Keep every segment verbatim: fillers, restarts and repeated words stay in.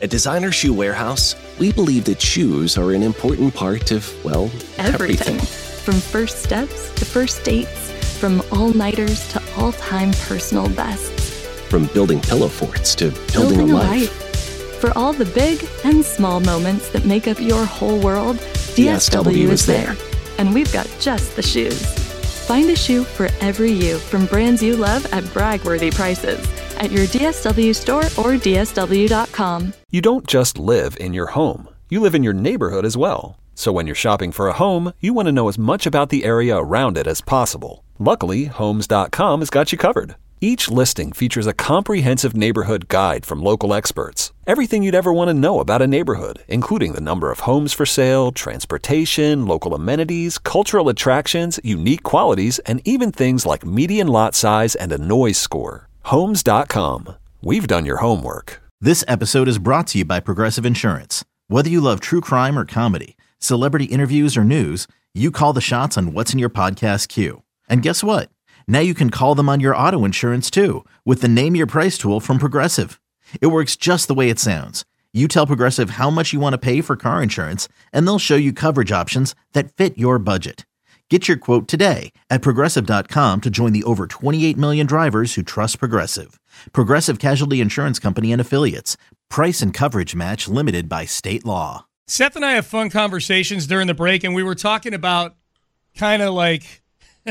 At Designer Shoe Warehouse, we believe that shoes are an important part of, well, everything. everything. From first steps to first dates, from all-nighters to all-time personal bests. From building pillow forts to building, Building a a life. life. For all the big and small moments that make up your whole world, D S W is there. And we've got just the shoes. Find a shoe for every you from brands you love at brag-worthy prices at your D S W store or D S W dot com. You don't just live in your home. You live in your neighborhood as well. So when you're shopping for a home, you want to know as much about the area around it as possible. Luckily, Homes dot com has got you covered. Each listing features a comprehensive neighborhood guide from local experts. Everything you'd ever want to know about a neighborhood, including the number of homes for sale, transportation, local amenities, cultural attractions, unique qualities, and even things like median lot size and a noise score. Homes dot com. We've done your homework. This episode is brought to you by Progressive Insurance. Whether you love true crime or comedy, celebrity interviews or news, you call the shots on what's in your podcast queue. And guess what? Now you can call them on your auto insurance too with the Name Your Price tool from Progressive. It works just the way it sounds. You tell Progressive how much you want to pay for car insurance, and they'll show you coverage options that fit your budget. Get your quote today at Progressive dot com to join the over twenty-eight million drivers who trust Progressive. Progressive Casualty Insurance Company and Affiliates. Price and coverage match limited by state law. Seth and I have fun conversations during the break, and we were talking about kind of like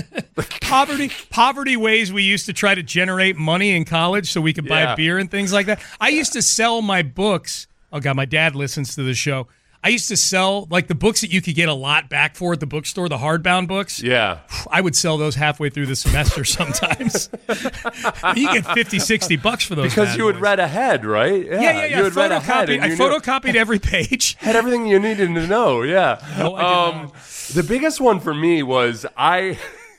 poverty poverty ways we used to try to generate money in college so we could buy Yeah. beer and things like that. I used to sell my books. Oh, God, my dad listens to the show. I used to sell, like, the books that you could get a lot back for at the bookstore, the hardbound books. Yeah. I would sell those halfway through the semester sometimes. You get fifty, sixty bucks for those Because bad you had boys. read ahead, right? Yeah, yeah, yeah. You had read ahead. Photocopied, and I you knew- photocopied every page. had everything you needed to know. Yeah. No, I did not. The biggest one for me was I,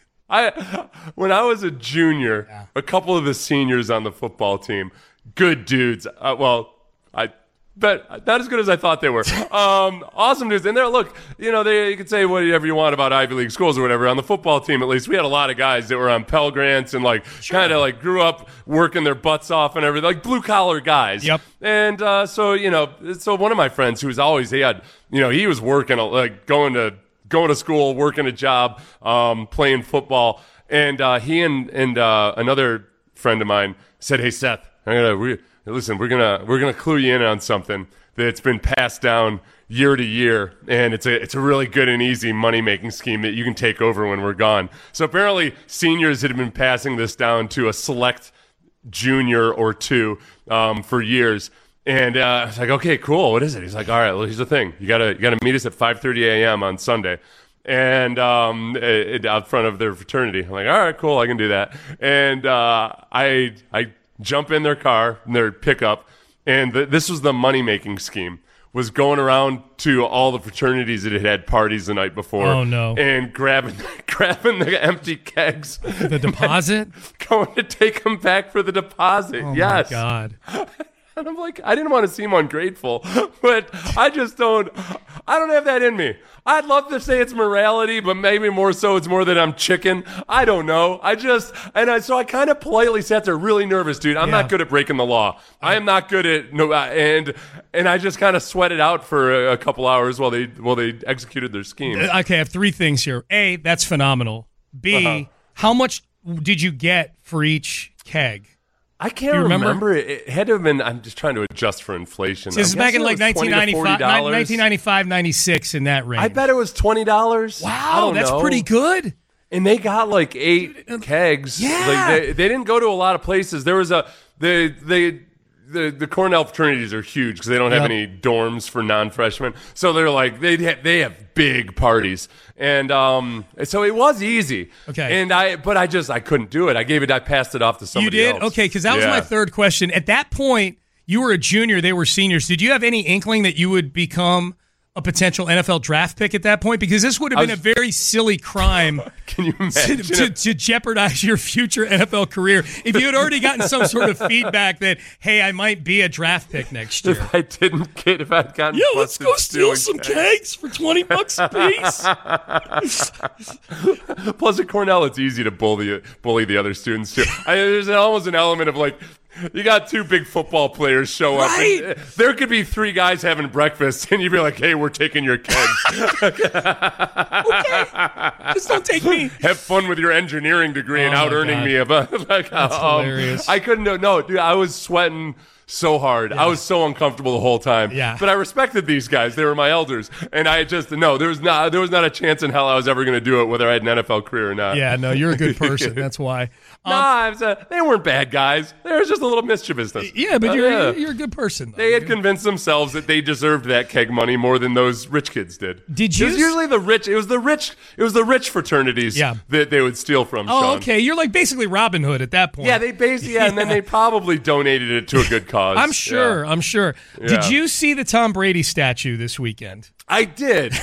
I, when I was a junior, Yeah. a couple of the seniors on the football team, good dudes. Uh, well, I. But not as good as I thought they were. Um, awesome dudes. And they're, look, you know, they, you could say whatever you want about Ivy League schools or whatever. On the football team, at least, we had a lot of guys that were on Pell Grants and, like, kind of, like, grew up working their butts off and everything. Like, blue-collar guys. Yep. And uh, so, you know, so one of my friends who was always, he had, you know, he was working, like, going to going to school, working a job, um, playing football. And uh, he and, and uh, another friend of mine said, hey, Seth, I'm gonna we, listen, we're gonna we're gonna clue you in on something that's been passed down year to year, and it's a it's a really good and easy money making scheme that you can take over when we're gone. So apparently, seniors had been passing this down to a select junior or two um, for years. And uh, I was like, okay, cool. What is it? He's like, all right, well, here's the thing. You gotta you gotta meet us at five thirty a.m. on Sunday. And um, it, out front of their fraternity. I'm like, all right, cool, I can do that. And uh, I I jump in their car, in their pickup, and the, this was the money-making scheme, was going around to all the fraternities that had had parties the night before. Oh, no. And grabbing grabbing the empty kegs. The deposit? Going to take them back for the deposit. Oh, yes. my God. And I'm like, I didn't want to seem ungrateful, but I just don't, I don't have that in me. I'd love to say it's morality, but maybe more so it's more that I'm chicken. I don't know. I just, and I, so I kind of politely sat there really nervous, dude. I'm Yeah. not good at breaking the law. I am not good at, no, and, and I just kind of sweated out for a, a couple hours while they, while they executed their scheme. Okay, I have three things here. A, that's phenomenal. B, Uh-huh. how much did you get for each keg? I can't you remember? remember. It, it had to have been, I'm just trying to adjust for inflation. This is I'm back in guessing like it was twenty to forty nineteen ninety-five, dollars. nineteen ninety-five, ninety-six, in that range. I bet it was twenty dollars. I Wow, don't that's know. pretty good. And they got like eight kegs. Yeah. Like they, they didn't go to a lot of places. There was a the the the, the Cornell fraternities are huge because they don't have Yep. any dorms for non-freshmen. So they're like they they have big parties. And um so it was easy. Okay. And I but I just I couldn't do it. I gave it I passed it off to You somebody did? else. Okay, because that was Yeah. my third question. At that point, you were a junior, they were seniors. Did you have any inkling that you would become a potential N F L draft pick at that point? Because this would have I been was- a very silly crime Can you to, imagine? to, it? to jeopardize your future N F L career if you had already gotten some sort of feedback that, hey, I might be a draft pick next year. If I didn't get if I'd gotten Yeah, let's busted go steal stealing some kegs. kegs for twenty bucks a piece. Plus, at Cornell, it's easy to bully bully the other students too. I, there's almost an element of like You got two big football players show up. Right. And there could be three guys having breakfast, and you'd be like, hey, we're taking your kids. Okay. Just don't take me. Have fun with your engineering degree and Oh, out my earning God. me. About, like, That's um, hilarious. I couldn't know. No, dude, I was sweating so hard. Yeah. I was so uncomfortable the whole time. Yeah. But I respected these guys. They were my elders. And I just, no, there was not, there was not a chance in hell I was ever going to do it, whether I had an N F L career or not. Yeah, no, you're a good person. That's why. Um, Nah, I was, uh, they weren't bad guys. They were just a little mischievousness. yeah, but Uh, you're, yeah. you're a good person. Though. They had convinced themselves that they deserved that keg money more than those rich kids did. Did you It was s- usually the rich. It was the rich. It was the rich fraternities Yeah. that they would steal from. Oh, Sean. okay. You're like basically Robin Hood at that point. Yeah, they basically. Yeah, and then they probably donated it to a good cause. I'm sure. Yeah. I'm sure. Yeah. Did you see the Tom Brady statue this weekend? I did.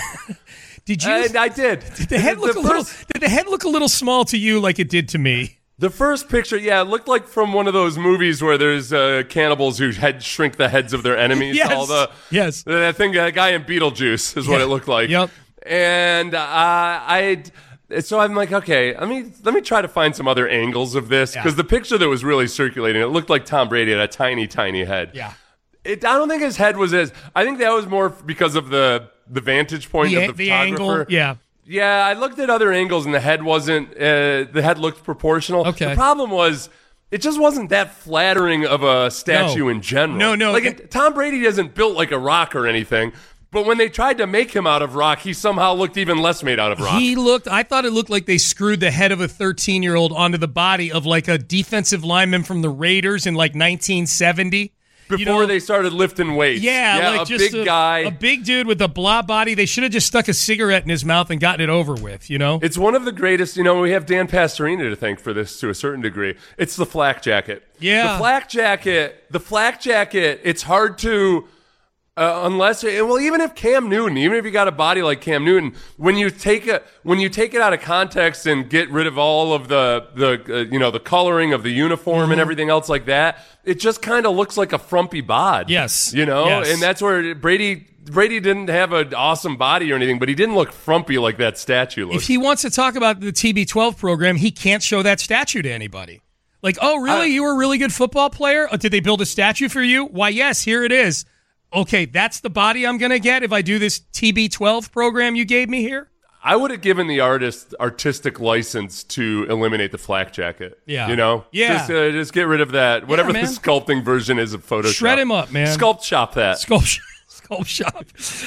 Did you? and I did. did the head look the a little? first, Did the head look a little small to you, like it did to me? The first picture, yeah, it looked like from one of those movies where there's uh, cannibals who head shrink the heads of their enemies. Yes. All the, Yes. I think that guy in Beetlejuice is what Yeah. it looked like. Yep. And uh, I, so I'm like, okay, let me let me try to find some other angles of this because Yeah. the picture that was really circulating, it looked like Tom Brady had a tiny, tiny head. Yeah. It, I don't think his head was as. I think that was more because of the the vantage point The, of the, the photographer. angle. Yeah. Yeah, I looked at other angles and the head wasn't. Uh, the head looked proportional. Okay. The problem was it just wasn't that flattering of a statue No. in general. No, no, Like it- it, Tom Brady isn't built like a rock or anything. But when they tried to make him out of rock, he somehow looked even less made out of rock. He looked. I thought it looked like they screwed the head of a thirteen-year-old onto the body of like a defensive lineman from the Raiders in like nineteen seventy. Before you know, they started lifting weights. Yeah, yeah like a just big a, guy. a big dude with a blob body. They should have just stuck a cigarette in his mouth and gotten it over with. You know. It's one of the greatest, you know, we have Dan Pastorina to thank for this to a certain degree. It's the flak jacket. Yeah. The flak jacket, the flak jacket, it's hard to, uh, unless, well, even if Cam Newton, even if you got a body like Cam Newton, when you take it, when you take it out of context and get rid of all of the, the uh, you know, the coloring of the uniform Mm-hmm. and everything else like that, it just kind of looks like a frumpy bod. Yes. You know, Yes. and that's where Brady, Brady didn't have an awesome body or anything, but he didn't look frumpy like that statue looked. If he wants to talk about the T B twelve program, he can't show that statue to anybody. Like, oh, really? I- you were a really good football player? Oh, did they build a statue for you? Why, yes, here it is. Okay, that's the body I'm going to get if I do this T B twelve program you gave me here? I would have given the artist artistic license to eliminate the flak jacket. Yeah. You know? Yeah. Just, uh, just get rid of that. Whatever man. the sculpting version is of Photoshop. Shred him up, man. Sculpt shop that. Sculpt, sculpt shop.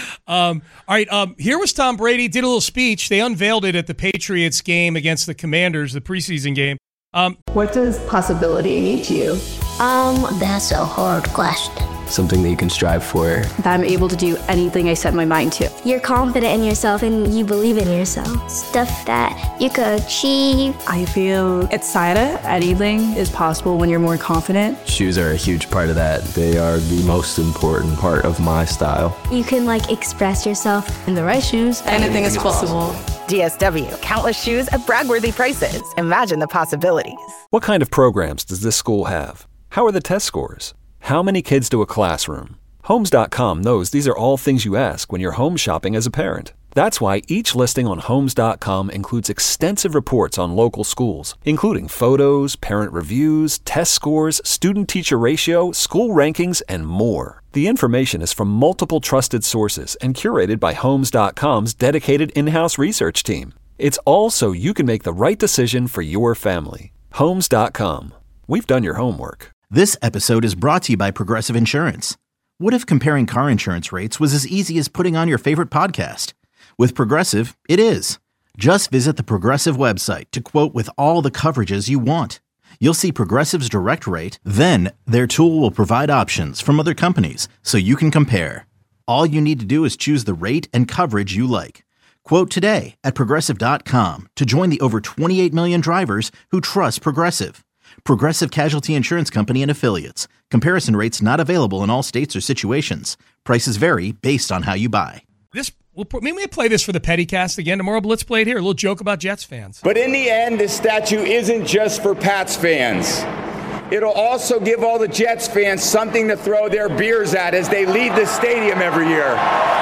Um, all right, um, here was Tom Brady, did a little speech. They unveiled it at the Patriots game against the Commanders, the preseason game. Um, What does possibility mean to you? Um, that's a hard question. Something that you can strive for. That I'm able to do anything I set my mind to. You're confident in yourself and you believe in yourself. Stuff that you could achieve. I feel excited. Anything is possible when you're more confident. Shoes are a huge part of that. They are the most important part of my style. You can like express yourself. In the right shoes, anything is possible. D S W, countless shoes at brag-worthy prices. Imagine the possibilities. What kind of programs does this school have? How are the test scores? How many kids do a classroom? Homes dot com knows these are all things you ask when you're home shopping as a parent. That's why each listing on Homes dot com includes extensive reports on local schools, including photos, parent reviews, test scores, student-teacher ratio, school rankings, and more. The information is from multiple trusted sources and curated by Homes dot com's dedicated in-house research team. It's all so you can make the right decision for your family. Homes dot com. We've done your homework. This episode is brought to you by Progressive Insurance. What if comparing car insurance rates was as easy as putting on your favorite podcast? With Progressive, it is. Just visit the Progressive website to quote with all the coverages you want. You'll see Progressive's direct rate, then their tool will provide options from other companies so you can compare. All you need to do is choose the rate and coverage you like. Quote today at Progressive dot com to join the over twenty-eight million drivers who trust Progressive. Progressive Casualty Insurance Company and Affiliates. Comparison rates not available in all states or situations. Prices vary based on how you buy. this we'll, maybe we play this for the Pettycast again tomorrow, but let's play it here. A little joke about Jets fans. But in the end, this statue isn't just for Pats fans. It'll also give all the Jets fans something to throw their beers at as they leave the stadium every year.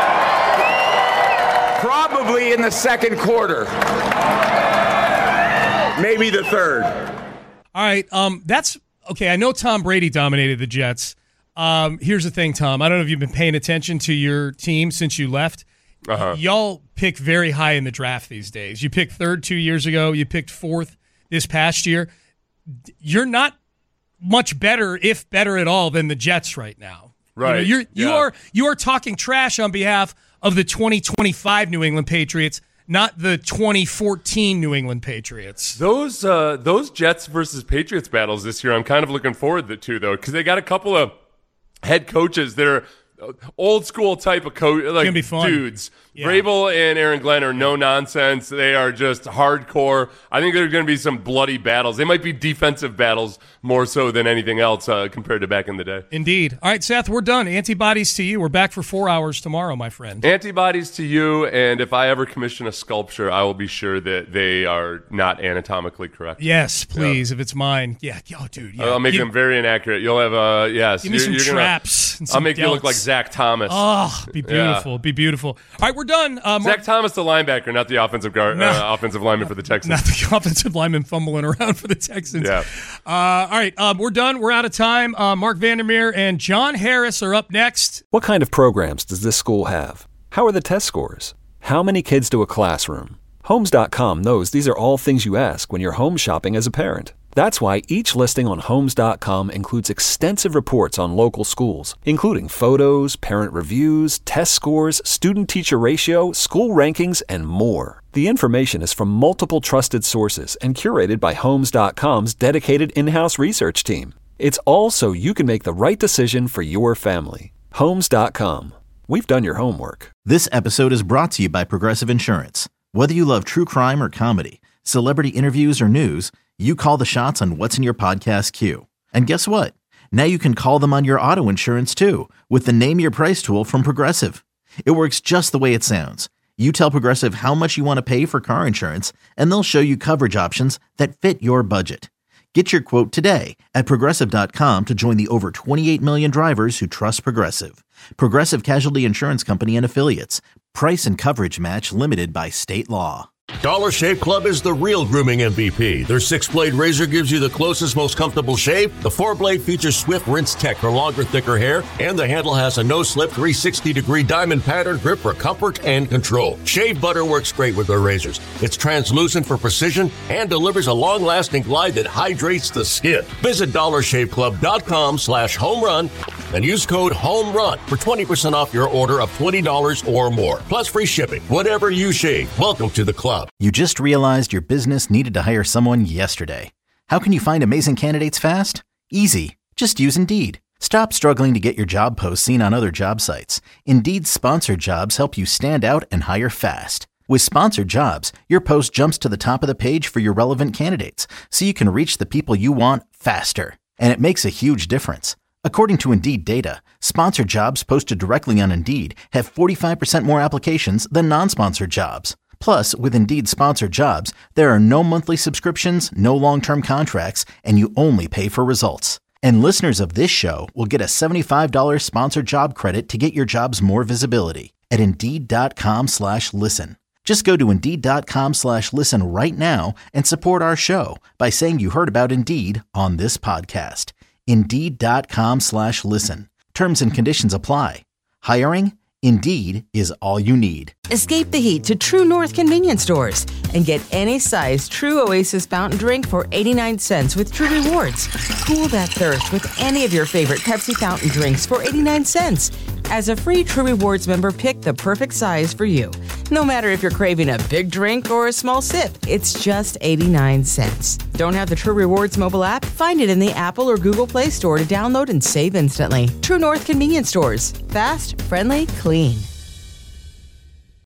Probably in the second quarter. Maybe the third. All right, um, that's okay, I know Tom Brady dominated the Jets. Um, here's the thing, Tom. I don't know if you've been paying attention to your team since you left. Uh-huh. Y'all pick very high in the draft these days. You picked third two years ago. You picked fourth this past year. You're not much better, if better at all, than the Jets right now. Right. You know, you're, you yeah. are you are talking trash on behalf of the twenty twenty-five New England Patriots, not the twenty fourteen New England Patriots. Those uh, those Jets versus Patriots battles this year, I'm kind of looking forward to, though, because they got a couple of head coaches that are old school type of coach, like be fun. dudes. Yeah. Vrabel and Aaron Glenn are no nonsense. They are just hardcore. I think there are going to be some bloody battles. They might be defensive battles more so than anything else uh, compared to back in the day. Indeed. All right, Seth, we're done. Antibodies to you. We're back for four hours tomorrow, my friend. Antibodies to you, and if I ever commission a sculpture, I will be sure that they are not anatomically correct. Yes, please, Yeah. if it's mine. Yeah, oh, dude. Yeah. I'll make Give- them very inaccurate. You'll have, uh, yes. Give me you're- some you're gonna- traps and I'll some make you look delts. like Zach Thomas. Oh, be beautiful. Yeah. Be beautiful. All right, we're done. Uh, Mark- Zach Thomas, the linebacker, not the offensive guard, No. uh, offensive lineman for the Texans. Not the offensive lineman fumbling around for the Texans. Yeah. Uh, all right, um, we're done. We're out of time. Uh, Mark Vandermeer and John Harris are up next. What kind of programs does this school have? How are the test scores? How many kids do a classroom? Homes dot com knows these are all things you ask when you're home shopping as a parent. That's why each listing on Homes dot com includes extensive reports on local schools, including photos, parent reviews, test scores, student-teacher ratio, school rankings, and more. The information is from multiple trusted sources and curated by Homes dot com's dedicated in-house research team. It's all so you can make the right decision for your family. Homes dot com. We've done your homework. This episode is brought to you by Progressive Insurance. Whether you love true crime or comedy, celebrity interviews or news, you call the shots on what's in your podcast queue. And guess what? Now you can call them on your auto insurance too with the Name Your Price tool from Progressive. It works just the way it sounds. You tell Progressive how much you want to pay for car insurance, and they'll show you coverage options that fit your budget. Get your quote today at Progressive dot com to join the over twenty-eight million drivers who trust Progressive. Progressive Casualty Insurance Company and Affiliates. Price and coverage match limited by state law. Dollar Shave Club is the real grooming M V P. Their six-blade razor gives you the closest, most comfortable shave. The four-blade features swift rinse tech for longer, thicker hair. And the handle has a no-slip three hundred sixty degree diamond pattern grip for comfort and control. Shave butter works great with their razors. It's translucent for precision and delivers a long-lasting glide that hydrates the skin. Visit dollar shave club dot com slash home run and use code HOMERUN for twenty percent off your order of twenty dollars or more. Plus free shipping. Whatever you shave, welcome to the club. You just realized your business needed to hire someone yesterday. How can you find amazing candidates fast? Easy. Just use Indeed. Stop struggling to get your job posts seen on other job sites. Indeed's sponsored jobs help you stand out and hire fast. With sponsored jobs, your post jumps to the top of the page for your relevant candidates, so you can reach the people you want faster. And it makes a huge difference. According to Indeed data, sponsored jobs posted directly on Indeed have forty-five percent more applications than non-sponsored jobs. Plus, with Indeed sponsored jobs, there are no monthly subscriptions, no long-term contracts, and you only pay for results. And listeners of this show will get a seventy-five dollars sponsored job credit to get your jobs more visibility at Indeed.com slash listen. Just go to Indeed.com slash listen right now and support our show by saying you heard about Indeed on this podcast. Indeed.com slash listen. Terms and conditions apply. Hiring? Indeed is all you need. Escape the heat to True North convenience stores and get any size True Oasis fountain drink for eighty-nine cents with True Rewards. Cool that thirst with any of your favorite Pepsi fountain drinks for eighty-nine cents. As a free True Rewards member, pick the perfect size for you. No matter if you're craving a big drink or a small sip, it's just eighty-nine cents. Don't have the True Rewards mobile app? Find it in the Apple or Google Play Store to download and save instantly. True North convenience stores. Fast, friendly, clean.